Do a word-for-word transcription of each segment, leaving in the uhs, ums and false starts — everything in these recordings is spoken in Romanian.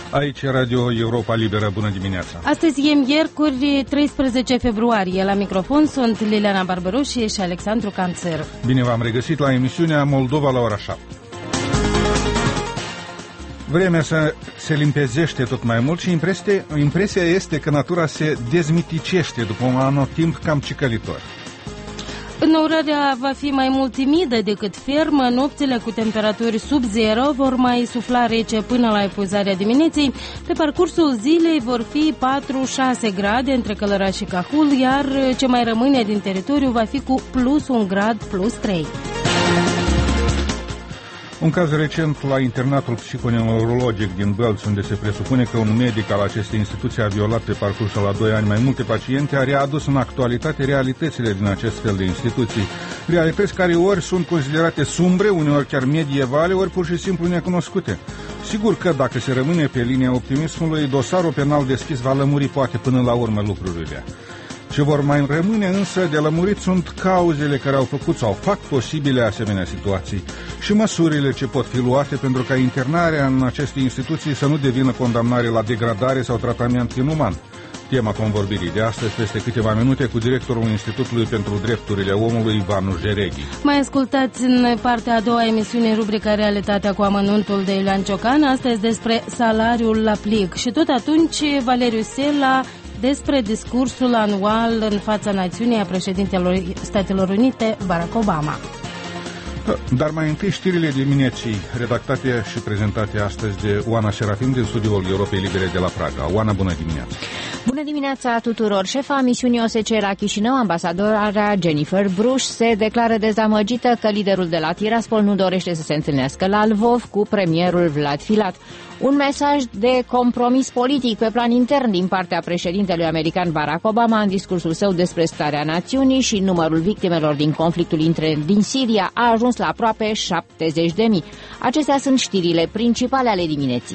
Aici Radio Europa Liberă, bună dimineața! Astăzi e miercuri, treisprezece februarie. La microfon sunt Liliana Barbaroșie și Alexandru Canțer. Bine v-am regăsit la emisiunea Moldova la ora șapte. Vremea se, se limpezește tot mai mult și impresia, impresia este că natura se dezmiticește după un anotimp cam cicălitor. Înnourarea va fi mai mult timidă decât fermă, nopțile cu temperaturi sub zero vor mai sufla rece până la epuizarea dimineții. Pe parcursul zilei vor fi patru șase grade între Călăraș și Cahul, iar ce mai rămâne din teritoriu va fi cu plus un grad, plus trei. Un caz recent la internatul psihoneurologic din Bălți, unde se presupune că un medic al acestei instituții a violat pe parcursul la doi ani mai multe paciente, a readus în actualitate realitățile din acest fel de instituții. Realități care ori sunt considerate sumbre, uneori chiar medievale, ori pur și simplu necunoscute. Sigur că dacă se rămâne pe linia optimismului, dosarul penal deschis va lămuri poate până la urmă lucrurile. Ce vor mai rămâne însă de lămurit sunt cauzele care au făcut sau fac posibile asemenea situații și măsurile ce pot fi luate pentru ca internarea în aceste instituții să nu devină condamnare la degradare sau tratament inuman. Tema convorbirii de astăzi peste câteva minute cu directorul Institutului pentru Drepturile Omului, Vanu Jereghi. Mai ascultați în partea a doua emisiune rubrica Realitatea cu amănuntul de Iulian Ciocan, astăzi despre salariul la plic și tot atunci Valeriu Sela despre discursul anual în fața națiunii a președintelor Statelor Unite, Barack Obama. Dar mai întâi știrile dimineții, redactate și prezentate astăzi de Oana Serafim din studioul Europei Libere de la Praga. Oana, bună dimineața! Bună dimineața tuturor! Șefa misiunii O S C la Chișinău, ambasadora Jennifer Brush, se declară dezamăgită că liderul de la Tiraspol nu dorește să se întâlnească la Lvov cu premierul Vlad Filat. Un mesaj de compromis politic pe plan intern din partea președintelui american Barack Obama în discursul său despre starea națiunii și numărul victimelor din conflictul intern din Siria a ajuns la aproape șaptezeci de mii. Acestea sunt știrile principale ale dimineții.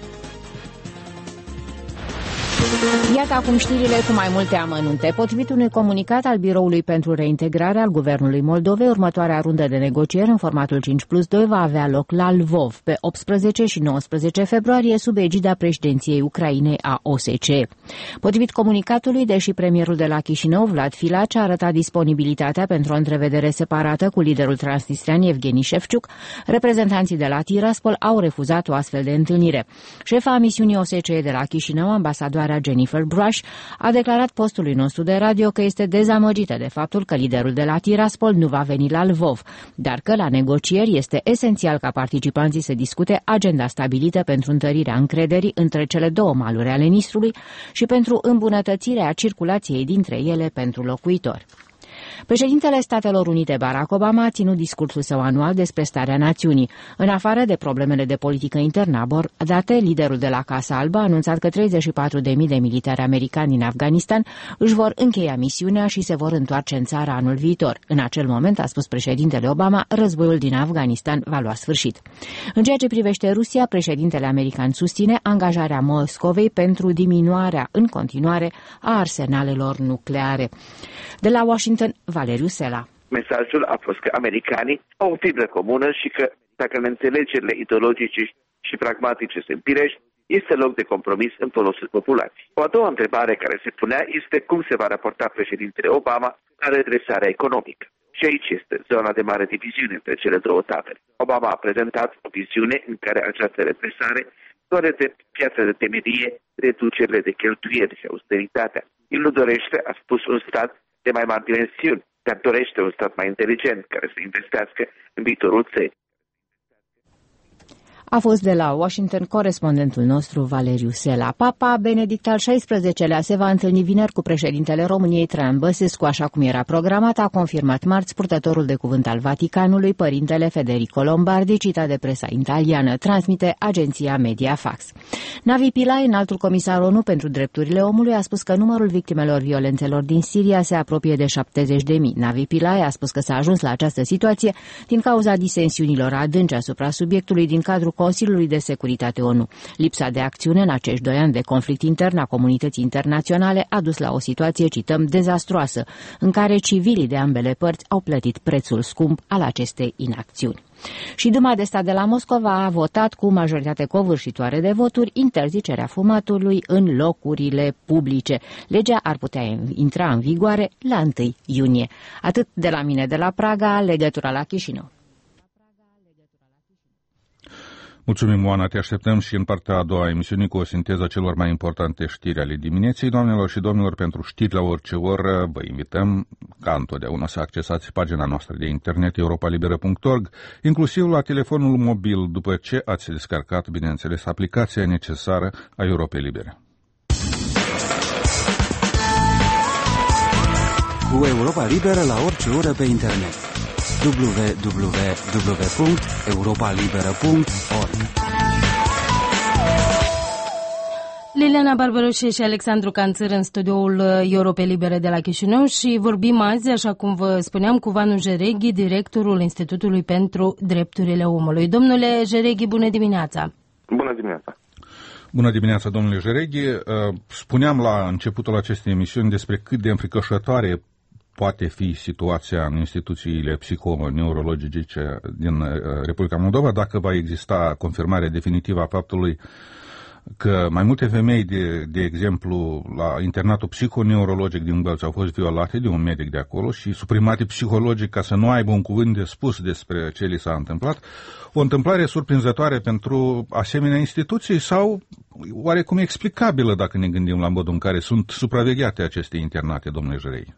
Iată acum știrile cu mai multe amănunte. Potrivit unui comunicat al Biroului pentru Reintegrare al Guvernului Moldovei, următoarea rundă de negocieri în formatul cinci plus doi va avea loc la Lvov pe optsprezece și nouăsprezece februarie sub egida președinției Ucrainei a O S C E. Potrivit comunicatului, deși premierul de la Chișinău, Vlad Filat, a arătat disponibilitatea pentru o întrevedere separată cu liderul transnistrian Evgeni Șefciuc, reprezentanții de la Tiraspol au refuzat o astfel de întâlnire. Șefa misiunii O S C E de la Chișinău, ambasadoarea Jennifer Brush, a declarat postului nostru de radio că este dezamăgită de faptul că liderul de la Tiraspol nu va veni la Lvov, dar că la negocieri este esențial ca participanții să discute agenda stabilită pentru întărirea încrederii între cele două maluri ale Nistrului și pentru îmbunătățirea circulației dintre ele pentru locuitori. Președintele Statelor Unite, Barack Obama, a ținut discursul său anual despre starea națiunii. În afară de problemele de politică internă abordate, liderul de la Casa Albă a anunțat că treizeci și patru de mii de militari americani din Afganistan își vor încheia misiunea și se vor întoarce în țară anul viitor. În acel moment, a spus președintele Obama, războiul din Afganistan va lua sfârșit. În ceea ce privește Rusia, președintele american susține angajarea Moscovei pentru diminuarea în continuare a arsenalelor nucleare. De la Washington, Valeriu Sela. Mesajul a fost că americanii au o fibră comună și că dacă înțelegerile ideologice și pragmatice se împirești, este loc de compromis în folosul populației. O a doua întrebare care se punea este cum se va raporta președintele Obama la redresarea economică. Și aici este zona de mare diviziune între cele două tabere. Obama a prezentat o viziune în care această redresare doare de piața de temelie, reducerile de cheltuieli și austeritatea. El nu dorește, a spus, un stat de mai mari dimensiuni, dar dorește un stat mai inteligent care să investească în viitorul țării. A fost de la Washington corespondentul nostru Valeriu Sela. Papa Benedict al șaisprezecelea se va întâlni vineri cu președintele României Traian Băsescu, așa cum era programat, a confirmat marți purtătorul de cuvânt al Vaticanului, părintele Federico Lombardi, citat de presa italiană, transmite agenția Mediafax. Navi Pillay, înaltul comisar ONU pentru drepturile omului, a spus că numărul victimelor violențelor din Siria se apropie de șaptezeci de mii. Navi Pillay a spus că s-a ajuns la această situație din cauza disensiunilor adânci asupra subiectului din cadrul Consiliului de Securitate O N U. Lipsa de acțiune în acești doi ani de conflict intern a comunității internaționale a dus la o situație, cităm, dezastroasă, în care civilii de ambele părți au plătit prețul scump al acestei inacțiuni. Și Duma de Stat de la Moscova a votat cu majoritate covârșitoare de voturi interzicerea fumatului în locurile publice. Legea ar putea intra în vigoare la întâi iunie. Atât de la mine de la Praga, legătura la Chișinău. Mulțumim, Oana, te așteptăm și în partea a doua a emisiunii cu o sinteză celor mai importante știri ale dimineții. Doamnelor și domnilor, pentru știri la orice oră, vă invităm, ca întotdeauna, să accesați pagina noastră de internet europa liberă punct org, inclusiv la telefonul mobil, după ce ați descarcat, bineînțeles, aplicația necesară a Europei Libere. Cu Europa Liberă la orice oră pe internet. w w w punct europa liberă punct org. Liliana Barbaroșe și Alexandru Canțăr în studioul Europei Libere de la Chișinău și vorbim azi, așa cum vă spuneam, cu Vanu Jereghi, directorul Institutului pentru Drepturile Omului. Domnule Jereghi, bună dimineața! Bună dimineața! Bună dimineața, domnule Jereghi! Spuneam la începutul acestei emisiuni despre cât de înfricoșătoare poate fi situația în instituțiile psihoneurologice din Republica Moldova, dacă va exista confirmare definitivă a faptului că mai multe femei, de, de exemplu, la internatul psihoneurologic din Bălți au fost violate de un medic de acolo și suprimate psihologic ca să nu aibă un cuvânt de spus despre ce li s-a întâmplat. O întâmplare surprinzătoare pentru asemenea instituții sau oarecum explicabilă dacă ne gândim la modul în care sunt supravegheate aceste internate, domnule Jereghi?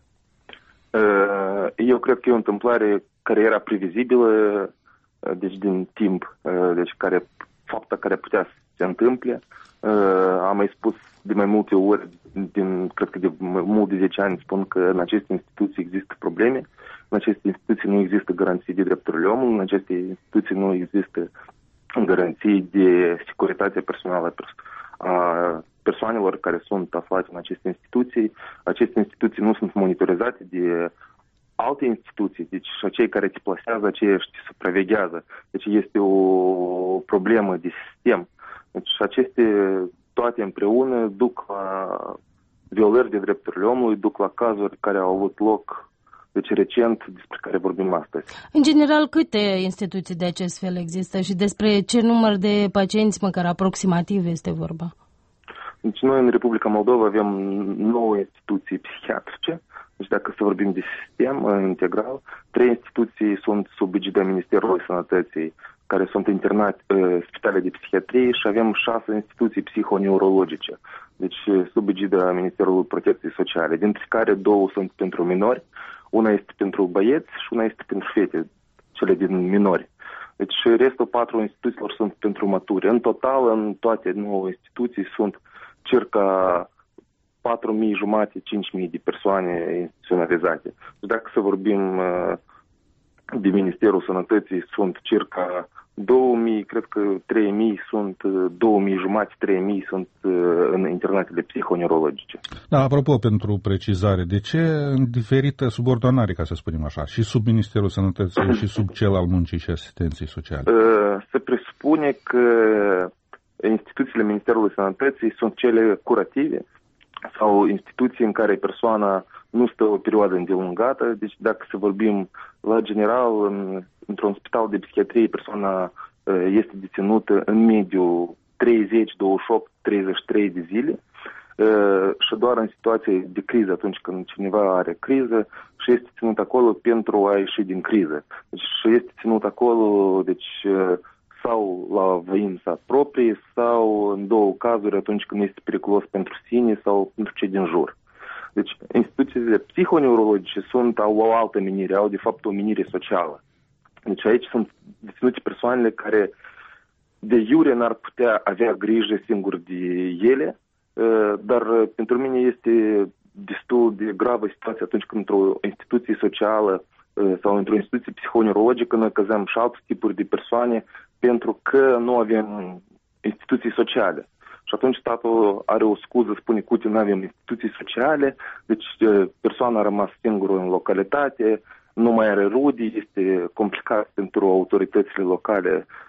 Eu cred că e o întâmplare care era previzibilă, deci din timp, deci care, fapta care putea să se întâmple. Am mai spus de mai multe ori, din, cred că de mai mult de zece ani, spun că în aceste instituții există probleme, în aceste instituții nu există garanții de drepturile omului, în aceste instituții nu există garanții de securitate personală a persoanelor care sunt aflate în aceste instituții. Aceste instituții nu sunt monitorizate de alte instituții, deci și cei care te plasează, aceia te supraveghează. Deci este o problemă de sistem. Deci aceste toate împreună duc la violări de drepturile omului, duc la cazuri care au avut loc deci recent, despre care vorbim astăzi. În general, câte instituții de acest fel există și despre ce număr de pacienți, măcar aproximativ, este vorba? Deci noi în Republica Moldova avem nouă instituții psihiatrice. Deci dacă să vorbim de sistem integral, trei instituții sunt sub egida Ministerului Sănătății, care sunt internate, spitale de psihiatrie, și avem șase instituții psihoneurologice, deci sub egida Ministerului Protecției Sociale, dintre care două sunt pentru minori, una este pentru băieți și una este pentru fete, cele din minori. Deci restul patru instituțiilor sunt pentru maturi. În total, în toate nouă instituții sunt circa patru mii jumate, cinci mii de persoane instituționalizate. Deci dacă să vorbim de Ministerul Sănătății, sunt circa două mii, cred că trei mii sunt, două mii jumate, trei mii sunt în internatele psihoneurologice. Da, apropo, pentru precizare, de ce în diferită subordonare, ca să spunem așa, și sub Ministerul Sănătății și sub cel al muncii și asistenței sociale? Se presupune că instituțiile Ministerului Sănătății sunt cele curative sau instituții în care persoana nu stă o perioadă îndelungată. Deci dacă să vorbim la general, în, într-un spital de psihiatrie, persoana este deținută în mediu treizeci, douăzeci și opt, treizeci și trei de zile și doar în situație de criză, atunci când cineva are criză, și este ținut acolo pentru a ieși din criză. Deci și este ținut acolo, deci sau la voința proprie, sau în două cazuri atunci când este periculos pentru sine sau pentru cei din jur. Deci instituțiile psihoneurologice sunt, au o altă menire, au de fapt o menire socială. Deci aici sunt deținute persoanele care de iure n-ar putea avea grijă singur de ele, dar pentru mine este destul de gravă situația atunci când într-o instituție socială sau într-o instituție psihoneurologică noi căzăm și alte tipuri de persoane pentru că nu avem instituții sociale. Și atunci statul are o scuză, spune că nu avem instituții sociale, deci persoana a rămas singură în localitate, nu mai are rude, este complicat pentru autoritățile locale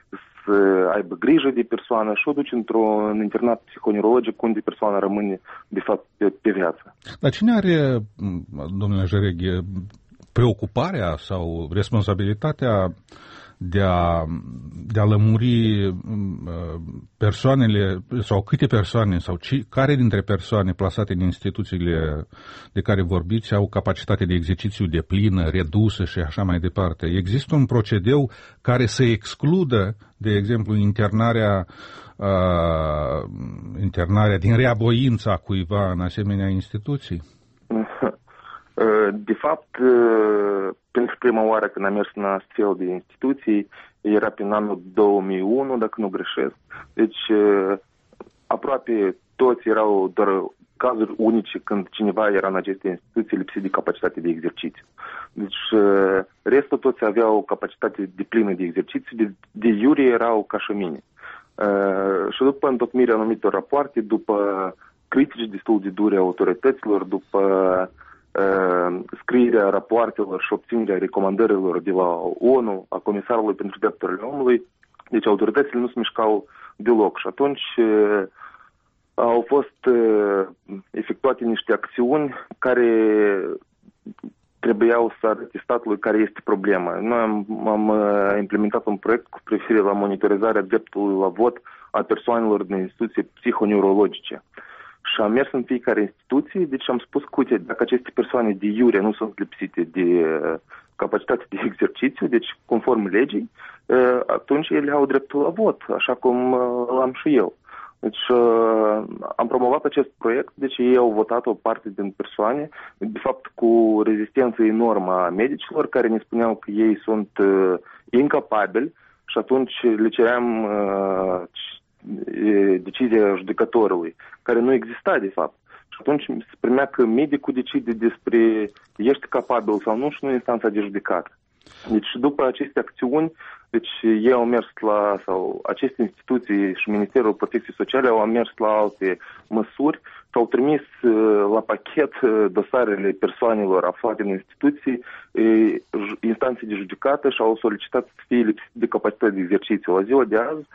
să aibă grijă de persoană și o duce într-un internat psihoneurologic unde persoana rămâne, de fapt, pe, pe viață. Dar cine are, domnule Jereghe, preocuparea sau responsabilitatea de a, de a lămuri persoanele sau câte persoane sau ci, care dintre persoane plasate în instituțiile de care vorbiți au capacitate de exercițiu deplină, redusă și așa mai departe? Există un procedeu care să excludă, de exemplu, internarea, uh, internarea din reavoința cuiva în asemenea instituții? De fapt, pentru prima oară când am mers în astfel de instituții, era prin anul două mii unu, dacă nu greșesc. Deci, aproape toți erau doar cazuri unice când cineva era în aceste instituții lipsit de capacitate de exercițiu. Deci, restul toți aveau capacitate deplină de exercițiu, de, de iure erau ca și mine. Și după întocmirea anumitor rapoarte, după critici destul de dure autorităților, după Uh, scrierea rapoartelor și obținerea recomandărilor de la ONU, a Comisarului pentru Drepturile Omului, deci autoritățile nu se mișcau deloc și atunci uh, au fost uh, efectuate niște acțiuni care trebuiau să arate statului care este problema. Noi am, am uh, implementat un proiect cu privire la monitorizarea dreptului la vot a persoanelor din instituții psihoneurologice. Și am mers în fiecare instituție, deci am spus că, uite, dacă aceste persoane de iure nu sunt lipsite de uh, capacitate de exercițiu, deci conform legii, uh, atunci ele au dreptul la vot, așa cum uh, l-am și eu. Deci uh, am promovat acest proiect, deci ei au votat o parte din persoane, de fapt cu rezistență enormă a medicilor, care ne spuneau că ei sunt uh, incapabili și atunci le ceream uh, decizia judecătorului, care nu exista de fapt. Și atunci se primea că medicul decide despre ești capabil sau nu și nu instanța de judecată. Deci după aceste acțiuni, deci ei au mers la, sau aceste instituții și Ministerul Protecției Sociale au mers la alte măsuri și au trimis la pachet dosarele persoanelor aflate în instituții, instanțe de judecată și au solicitat să fie lipsite de capacitate de exercițiu. La ziua de azi,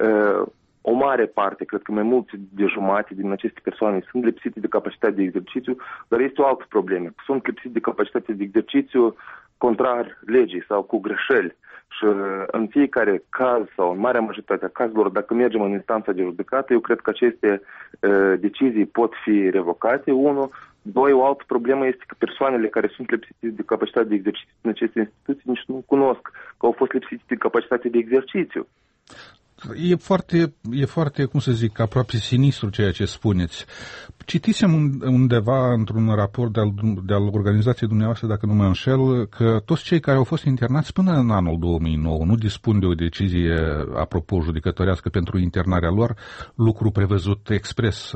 o mare parte, cred că mai mulți de jumate din aceste persoane sunt lipsite de capacitate de exercițiu, dar este o altă problemă. Sunt lipsite de capacitate de exercițiu contrar legii sau cu greșeli. Și în fiecare caz sau în marea majoritate a cazurilor, dacă mergem în instanța de judecată, eu cred că aceste uh, decizii pot fi revocate. Unu. Doi, o altă problemă este că persoanele care sunt lipsite de capacitate de exercițiu în aceste instituții nici nu cunosc că au fost lipsite de capacitate de exercițiu. E foarte, e foarte, cum să zic, aproape sinistru ceea ce spuneți. Citisem undeva într-un raport de-al, de-al organizației dumneavoastră, dacă nu mă înșel, că toți cei care au fost internați până în anul două mii nouă nu dispun de o decizie, apropo, judecătorească pentru internarea lor, lucru prevăzut expres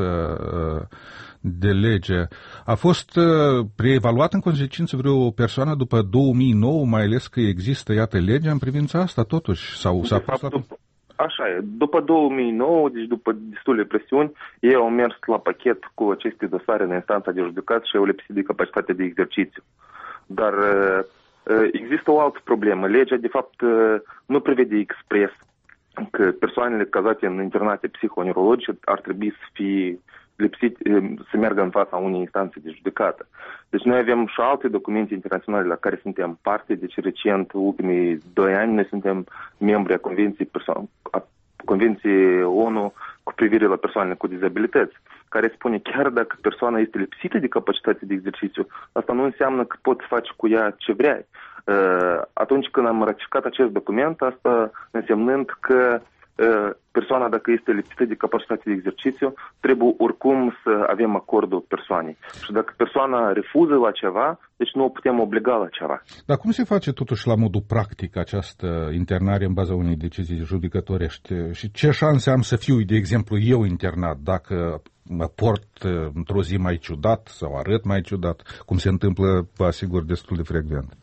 de lege. A fost preevaluat în consecință vreo persoană după două mii nouă, mai ales că există, iată, legea în privința asta, totuși? Sau s-a pus la... Așa e. După două mii nouă, deci după destule presiuni, ei au mers la pachet cu aceste dosare în instanța de judecată și au lipsit de capacitate de exercițiu. Dar există o altă problemă. Legea, de fapt, nu prevede expres că persoanele cazate în internate psihoneurologice ar trebui să fie lipsit, să meargă în fața unei instanțe de judecată. Deci noi avem și alte documente internaționale la care suntem parte. Deci recent, ultimii doi ani, noi suntem membri a Convenției, perso- a Convenției ONU cu privire la persoanele cu dizabilități, care spune chiar dacă persoana este lipsită de capacitate de exercițiu, asta nu înseamnă că poți face cu ea ce vrei. Atunci când am ratificat acest document, asta însemnând că persoana, dacă este lipsită de capacitate de exercițiu, trebuie oricum să avem acordul persoanei. Și dacă persoana refuză la ceva, deci nu o putem obliga la ceva. Dar cum se face totuși la modul practic această internare în baza unei decizii judecătorești? Și ce șanse am să fiu, de exemplu, eu internat, dacă mă port într-o zi mai ciudat sau arăt mai ciudat, cum se întâmplă, vă asigur, destul de frecvent?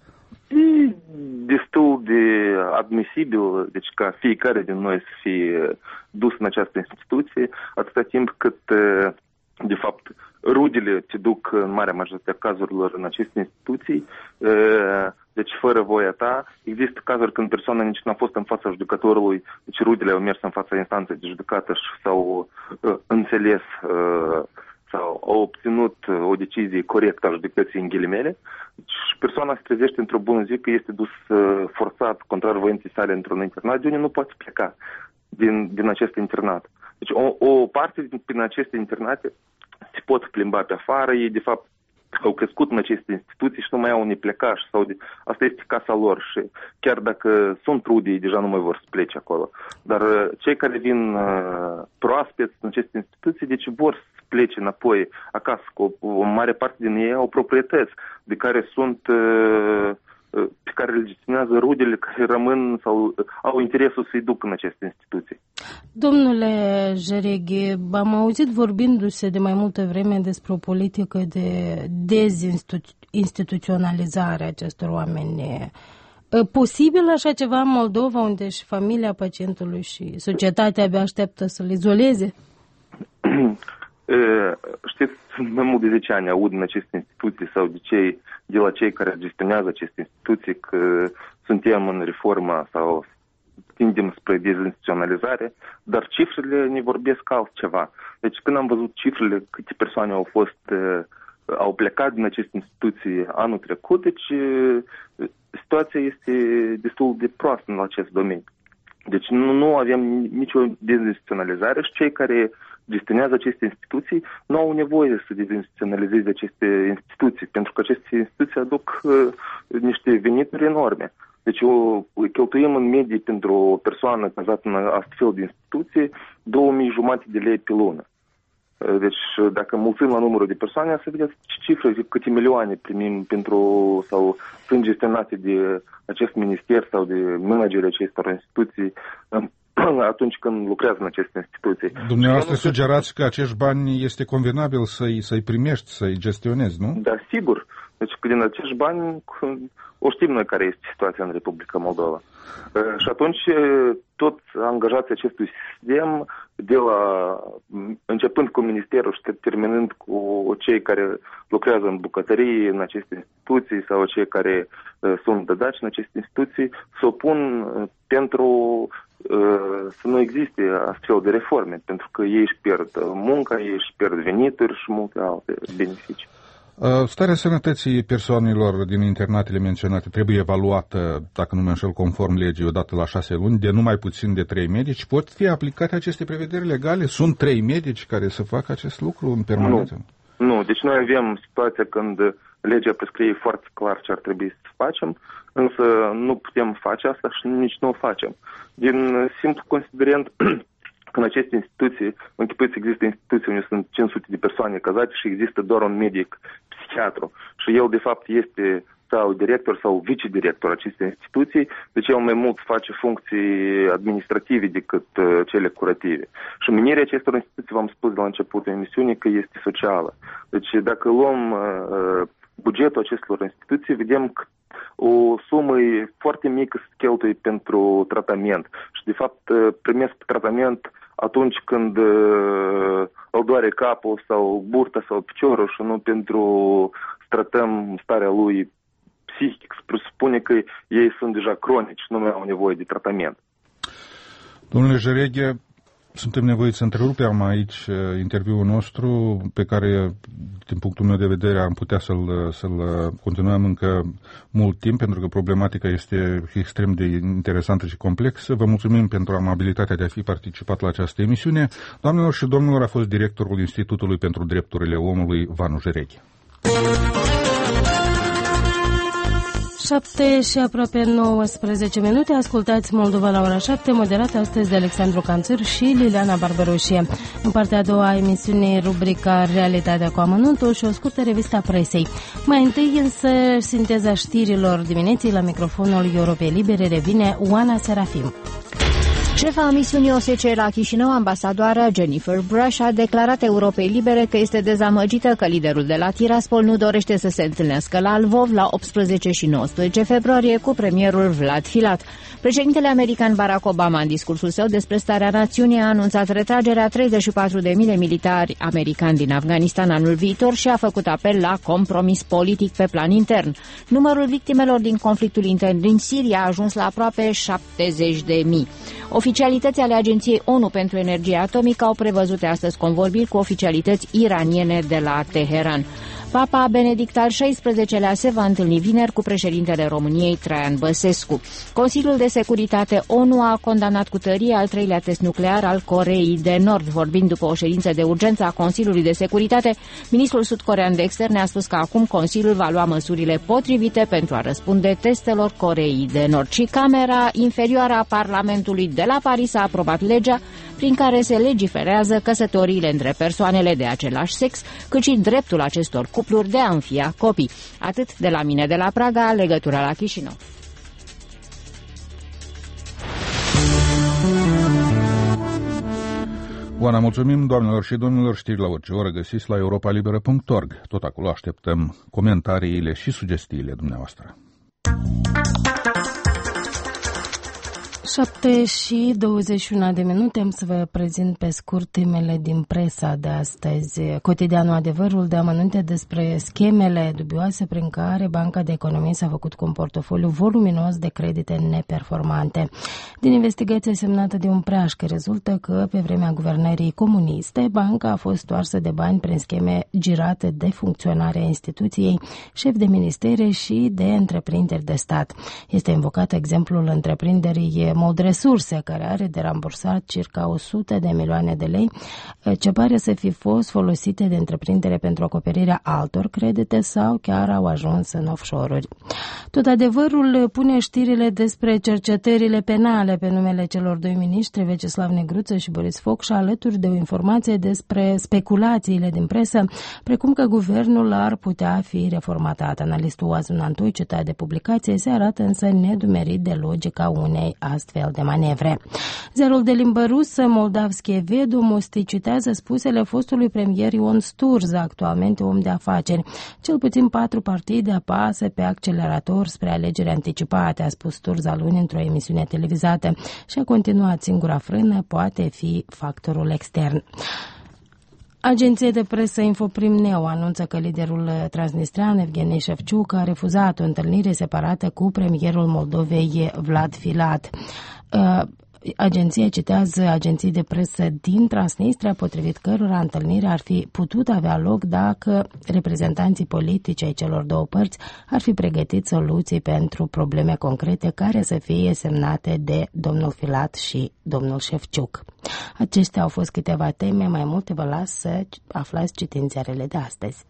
Destul de admisibil, deci ca fiecare din noi să fie dus în această instituție, atâta timp cât, de fapt, rudele te duc în marea majoritate a cazurilor în aceste instituții. Deci fără voia ta. Există cazuri când persoana nici n-a fost în fața judecătorului, deci rudele au mers în fața instanței de judecată și s-au uh, înțeles uh, sau au obținut o decizie corectă a judecății în ghilimele și persoana se trezește într-o bună zi că este dus uh, forțat, contrar voinței sale, într-un internat de unde nu poate pleca din, din acest internat. Deci o, o parte din, din aceste internate se pot plimba pe afară, ei de fapt au crescut în aceste instituții și nu mai au unde pleca și sau de, asta este casa lor și chiar dacă sunt rude, ei deja nu mai vor să plece acolo. Dar uh, cei care vin uh, proaspeți în aceste instituții, deci vor să plece înapoi acasă, cu o, o mare parte din ei au proprietăți de care sunt uh, pe care le gestionează rudele care rămân sau au interesul să-i ducă în aceste instituții. Domnule Jereghe, am auzit vorbindu-se de mai multă vreme despre o politică de dezinstituționalizare a acestor oameni. Posibil așa ceva în Moldova, unde și familia pacientului și societatea abia așteaptă să-l izoleze? Știți, mai mult de zece ani aud în aceste instituții sau de, cei, de la cei care gestionează aceste instituții că suntem în reforma sau tindem spre dezinstituționalizare, dar cifrele ne vorbesc altceva. Deci când am văzut cifrele, câte persoane au fost, au plecat din aceste instituții anul trecut, deci situația este destul de proastă în acest domeniu. Deci nu, nu avem nicio dezinstituționalizare și cei care gestionează aceste instituții nu au nevoie să dezinstituționalizeze aceste instituții, pentru că aceste instituții aduc uh, niște venituri enorme. Deci o, cheltuim în medie pentru o persoană cazată în astfel de instituții două mii jumate de lei pe lună. Deci dacă mulțim la numărul de persoane, să vedeți ce cifre, câte milioane primim pentru sau sunt gestionate de acest minister sau de managerii acestor instituții atunci când lucrează în aceste instituții. Dumneavoastră sugerați că acești bani este convenabil să-i, să-i primești, să-i gestionezi, nu? Da, sigur. Deci că din acești bani o știm noi care este situația în Republica Moldova. Și atunci toți angajații acestui sistem, de la, începând cu ministerul și terminând cu cei care lucrează în bucătărie în aceste instituții sau cei care sunt dădaci în aceste instituții, se opun pentru să nu existe astfel de reforme, pentru că ei își pierd munca, ei își pierd venituri și multe alte beneficii. Starea sănătății persoanelor din internatele menționate trebuie evaluată, dacă nu mă înșel, conform legii, odată la șase luni, de numai puțin de trei medici. Pot fi aplicate aceste prevederi legale? Sunt trei medici care să facă acest lucru în permanență? Nu, nu. Deci noi avem situația când legea prescrie foarte clar ce ar trebui să facem, însă nu putem face asta și nici nu o facem. Din simplu considerent, în aceste instituții, închipuiți există instituții unde sunt cinci sute de persoane cazate și există doar un medic psihiatru. Și el, de fapt, este sau director sau vicedirector acestei instituții, deci el mai mult face funcții administrative decât uh, cele curative. Și menirea acestor instituții, v-am spus de la începutul emisiunii, că este socială. Deci dacă luăm uh, bugetul acestor instituții, vedem că o sumă e foarte mică să cheltuie pentru tratament. Și, de fapt, primesc tratament atunci când uh, îl doare capul sau burta sau piciorul și nu pentru să tratăm starea lui psihic. Se presupune că ei sunt deja cronici și nu mai au nevoie de tratament. Domnule Jereghe, suntem nevoiți să întrerupem aici interviul nostru, pe care, din punctul meu de vedere, am putea să-l, să-l continuăm încă mult timp, pentru că problematica este extrem de interesantă și complexă. Vă mulțumim pentru amabilitatea de a fi participat la această emisiune. Doamnelor și domnilor, a fost directorul Institutului pentru Drepturile Omului, Vanu Jereghe. șapte și aproape nouăsprezece minute. Ascultați Moldova la ora șapte, moderată astăzi de Alexandru Canțăr și Liliana Barbaroșie. În partea a doua a emisiunii, rubrica Realitatea cu amănuntul și o scurtă revistă a presei. Mai întâi însă, sinteza știrilor dimineții. La microfonul Europei Libere revine Oana Serafim. Șefa misiunii O S C E la Chișinău, ambasadoarea Jennifer Brush, a declarat Europei Libere că este dezamăgită că liderul de la Tiraspol nu dorește să se întâlnească la Lvov la optsprezece și nouăsprezece februarie cu premierul Vlad Filat. Președintele american Barack Obama, în discursul său despre starea națiunii, a anunțat retragerea treizeci și patru de mii de militari americani din Afganistan anul viitor și a făcut apel la compromis politic pe plan intern. Numărul victimelor din conflictul intern din Siria a ajuns la aproape șaptezeci de mii. Oficialități ale Agenției ONU pentru Energie Atomică au prevăzut astăzi convorbiri cu oficialități iraniene de la Teheran. Papa Benedict al șaisprezecelea se va întâlni vineri cu președintele României Traian Băsescu. Consiliul de Securitate ONU a condamnat cu tărie al treilea test nuclear al Coreei de Nord. Vorbind după o ședință de urgență a Consiliului de Securitate, ministrul sud-corean de externe a spus că acum Consiliul va lua măsurile potrivite pentru a răspunde testelor Coreei de Nord. Și Camera Inferioară a Parlamentului de la Paris a aprobat legea prin care se legiferează căsătoriile între persoanele de același sex, cât și dreptul acestor cupluri de a înfia copii. Atât de la mine de la Praga, legătura la Chișinău. Oana, mulțumim, doamnelor și domnilor, știri la orice oră găsiți la europa liberă punct org. Tot acolo așteptăm comentariile și sugestiile dumneavoastră. șapte și douăzeci și unu de minute, am să vă prezint pe scurt temele din presa de astăzi. Cotidianul Adevărul dă amănunte despre schemele dubioase prin care Banca de Economie s-a făcut cu un portofoliu voluminos de credite neperformante. Din investigația semnată de un preașcă rezultă că pe vremea guvernării comuniste, banca a fost toarsă de bani prin scheme girate de funcționarea instituției, șef de ministere și de întreprinderi de stat. Este invocat exemplul întreprinderii Mod Resurse, care are de rambursat circa o sută de milioane de lei, ce pare să fi fost folosite de întreprindere pentru acoperirea altor credite sau chiar au ajuns în offshore-uri. Tot Adevărul pune știrile despre cercetările penale pe numele celor doi miniștri, Vecislav Negruță și Boris Focșa, alături de o informație despre speculațiile din presă, precum că guvernul ar putea fi reformatat. Analistul Oazun Antoi, citat de publicație, se arată însă nedumerit de logica unei astfel de manevre. Ziarul de limbă rusă Moldavskie Vedomosti citează spusele fostului premier Ion Sturza, actualmente om de afaceri. Cel puțin patru partide apasă pe accelerator spre alegeri anticipate, a spus Sturza luni într-o emisiune televizată și a continuat: singura frână poate fi factorul extern. Agenția de presă Infoprim Neo anunță că liderul transnistrean Evgeni Șefciuc a refuzat o întâlnire separată cu premierul Moldovei Vlad Filat. Agenția citează agenții de presă din Transnistria, potrivit cărora întâlnirea ar fi putut avea loc dacă reprezentanții politici ai celor două părți ar fi pregătit soluții pentru probleme concrete care să fie semnate de domnul Filat și domnul Șefciuc. Acestea au fost câteva teme, mai multe vă las să aflați citind ziarele de astăzi.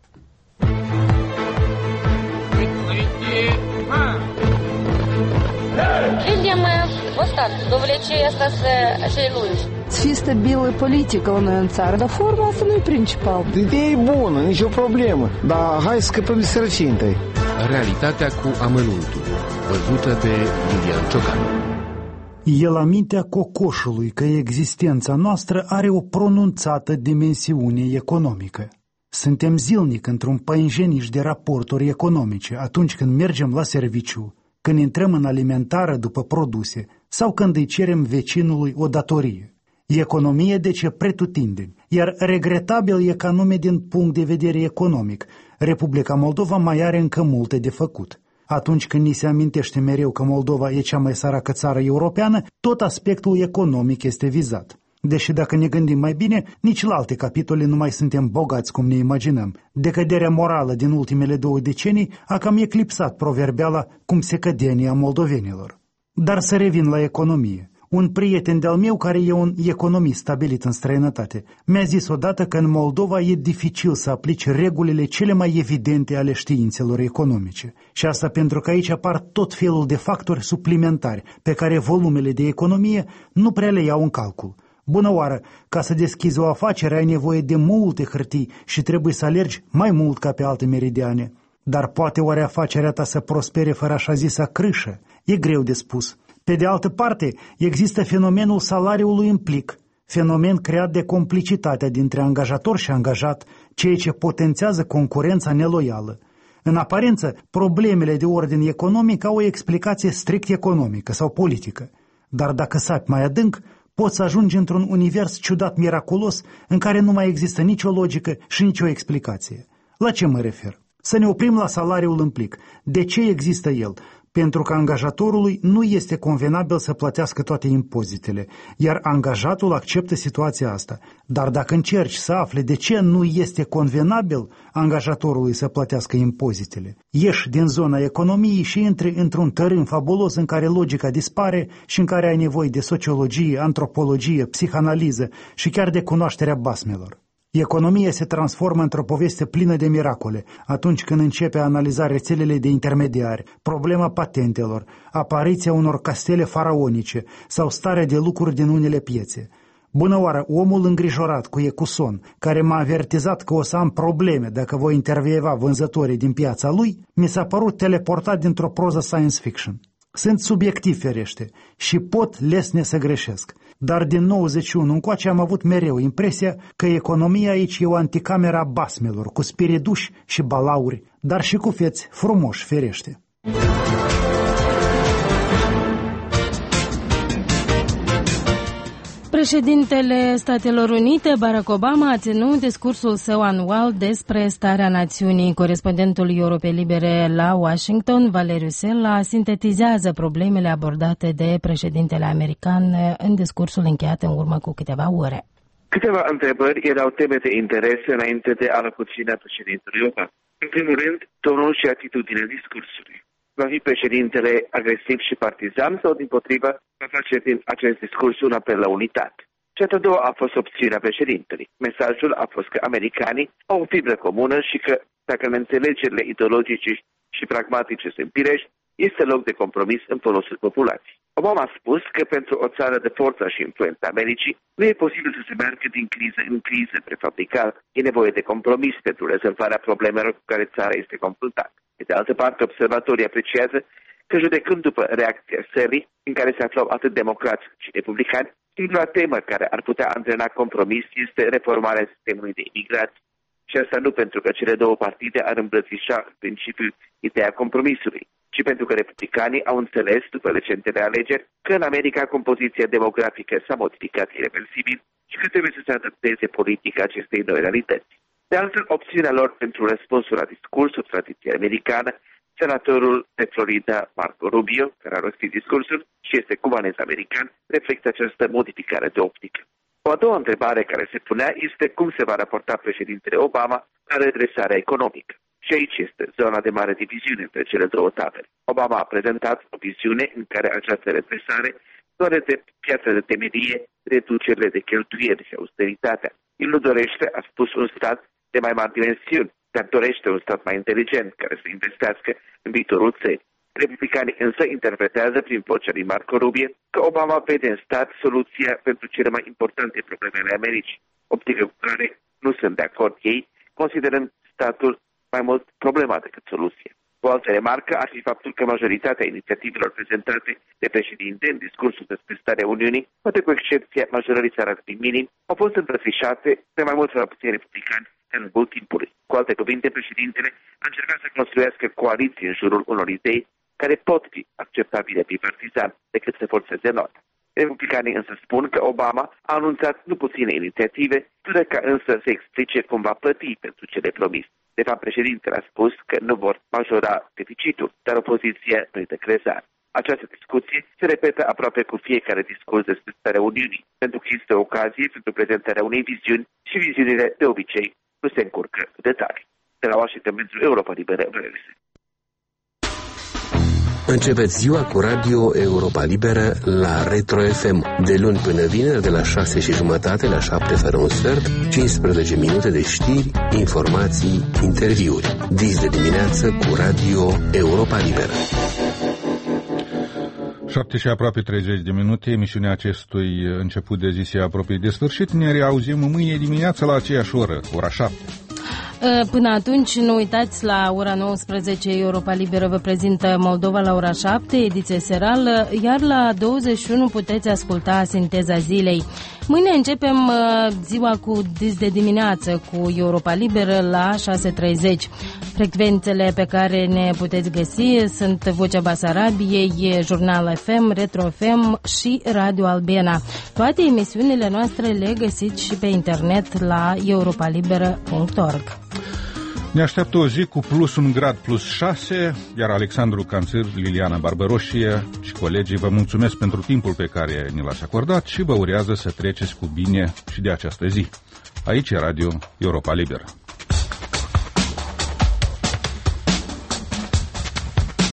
Людям в остатку довлече остаться acei lungi. Fi stabilă politică la noi în țară, dar forma asta nu e principal. Ideea e bună, nicio problemă, dar hai să scăpăm de sărăcie întâi. Realitatea cu amănuntul, văzută de Iulian Ciocan. E la mintea cocoșului că existența noastră are o pronunțată dimensiune economică. Suntem zilnic într-un păinjeniș de raporturi economice atunci când mergem la serviciu, când intrăm în alimentară după produse sau când îi cerem vecinului o datorie. Economie de ce pretutindeni, iar regretabil e că anume din punct de vedere economic, Republica Moldova mai are încă multe de făcut. Atunci când ni se amintește mereu că Moldova e cea mai săracă țară europeană, tot aspectul economic este vizat. Deși dacă ne gândim mai bine, nici la alte capitole nu mai suntem bogați cum ne imaginăm. Decăderea morală din ultimele două decenii a cam eclipsat proverbeala cum se cădenia moldovenilor. Dar să revin la economie. Un prieten de-al meu care e un economist stabilit în străinătate mi-a zis odată că în Moldova e dificil să aplici regulile cele mai evidente ale științelor economice. Și asta pentru că aici apar tot felul de factori suplimentari pe care volumele de economie nu prea le iau în calcul. Bună oară, ca să deschizi o afacere ai nevoie de multe hârtii și trebuie să alergi mai mult ca pe alte meridiane. Dar poate oare afacerea ta să prospere fără așa zisa crâșă? E greu de spus. Pe de altă parte, există fenomenul salariului în plic, fenomen creat de complicitatea dintre angajator și angajat, ceea ce potențează concurența neloială. În aparență, problemele de ordin economic au o explicație strict economică sau politică, dar dacă sapi mai adânc, poți să ajungi într-un univers ciudat miraculos în care nu mai există nicio logică și nicio explicație. La ce mă refer? Să ne oprim la salariul în plic. De ce există el? Pentru că angajatorului nu este convenabil să plătească toate impozitele, iar angajatul acceptă situația asta. Dar dacă încerci să afli de ce nu este convenabil angajatorului să plătească impozitele, ieși din zona economiei și intri într-un tărâm fabulos în care logica dispare și în care ai nevoie de sociologie, antropologie, psihanaliză și chiar de cunoașterea basmelor. Economia se transformă într-o poveste plină de miracole atunci când începe a analiza rețelele de intermediari, problema patentelor, apariția unor castele faraonice sau starea de lucruri din unele piețe. Bună oară, omul îngrijorat cu ecuson, care m-a avertizat că o să am probleme dacă voi intervieva vânzătorii din piața lui, mi s-a părut teleportat dintr-o proză science fiction. Sunt subiectiv, ferește, și pot lesne să greșesc. Dar din nouăzeci și unu încoace am avut mereu impresia că economia aici e o anticamera basmelor, cu spiriduși și balauri, dar și cu feți frumoși, ferește. Președintele Statelor Unite, Barack Obama, a ținut discursul său anual despre starea națiunii. Corespondentul Europei Libere la Washington, Valeriu Sella, sintetizează problemele abordate de președintele american în discursul încheiat în urmă cu câteva ore. Câteva întrebări erau teme de interes înainte de alocuțiunea președintelui Obama. În primul rând, tonul și atitudinea discursului. Va fi președintele agresiv și partizan sau, dimpotrivă, va face din acest discurs un apel la unitate? Cea de-a doua a fost opțiunea președintelui. Mesajul a fost că americanii au o fibră comună și că, dacă neînțelegerile ideologice și pragmatice se împirești, este loc de compromis în folosul populației. Obama a spus că pentru o țară de forța și influența Americii nu e posibil să se meargă din criză în criză prefabricat. E nevoie de compromis pentru rezolvarea problemelor cu care țara este confruntată. Pe de altă parte, observatorii apreciază că, judecând după reacția serii în care se aflau atât democrați și republicani, singura temă care ar putea antrena compromis este reformarea sistemului de imigrație. Și asta nu pentru că cele două partide ar îmbrățișa în principiu ideea compromisului, ci pentru că republicanii au înțeles, după recentele alegeri, că în America compoziția demografică s-a modificat irreversibil și că trebuie să se adapteze politica acestei noi realități. De altfel, opțiunea lor pentru răspunsul la discursul tradiției americană, senatorul de Florida Marco Rubio, care a rostit discursul și este cubanez-american, reflectă această modificare de optică. O a doua întrebare care se punea este cum se va raporta președintele Obama la redresarea economică. Și aici este zona de mare diviziune între cele două tabere. Obama a prezentat o viziune în care această redresare doar de piața de temelie, reducerile de cheltuieli și austeritatea. El nu dorește, a spus, un stat de mai mari dimensiuni, dar dorește un stat mai inteligent care să investească în viitorul țării. Republicanii însă interpretează prin vocea lui Marco Rubio că Obama vede în stat soluția pentru cele mai importante probleme ale Americii, optică cu care nu sunt de acord ei, considerând statul mai mult problema decât soluție. O altă remarcă ar fi faptul că majoritatea inițiativelor prezentate de președinte în discursul despre starea Uniunii, poate cu excepția majorării salariului minim, au fost îmbrățișate de mai mult sau puțin republicani în lungul timpului. Cu alte cuvinte, președintele a încercat să construiască coaliții în jurul unor idei care pot fi acceptabile bipartizan decât să forțeze nota. Republicanii însă spun că Obama a anunțat nu puține inițiative, fără ca însă să explice cum va plăti pentru cele promise. De fapt, președintele a spus că nu vor majora deficitul, dar opoziția nu-i de crezare. Această discuție se repetă aproape cu fiecare discurs despre starea Uniunii, pentru că este o ocazie pentru prezentarea unei viziuni și viziunile de obicei nu se încurcă cu detalii. De la Washington pentru Europa Liberă, Vrelise. Începeți ziua cu Radio Europa Liberă la Retro F M, de luni până vineri, de la șase și jumătate la șapte fără un sfert, cincisprezece minute de știri, informații, interviuri. Dis de dimineață cu Radio Europa Liberă. șapte și aproape treizeci de minute, emisiunea acestui început de zi se apropie de sfârșit. Ne reauzim mâine dimineață la aceeași oră, ora șapte. Până atunci, nu uitați, la ora nouăsprezece Europa Liberă vă prezintă Moldova la ora șapte, ediție serală, iar la douăzeci și unu puteți asculta Sinteza Zilei. Mâine începem ziua cu dis de dimineață cu Europa Liberă la șase treizeci. Frecvențele pe care ne puteți găsi sunt Vocea Basarabiei, Jurnal F M, Retro F M și Radio Albena. Toate emisiunile noastre le găsiți și pe internet la europalibera punct org. Ne așteaptă o zi cu plus un grad plus șase, iar Alexandru Canțir, Liliana Barbăroșie și colegii vă mulțumesc pentru timpul pe care ni l-ați acordat și vă urează să treceți cu bine și de această zi. Aici e Radio Europa Liberă.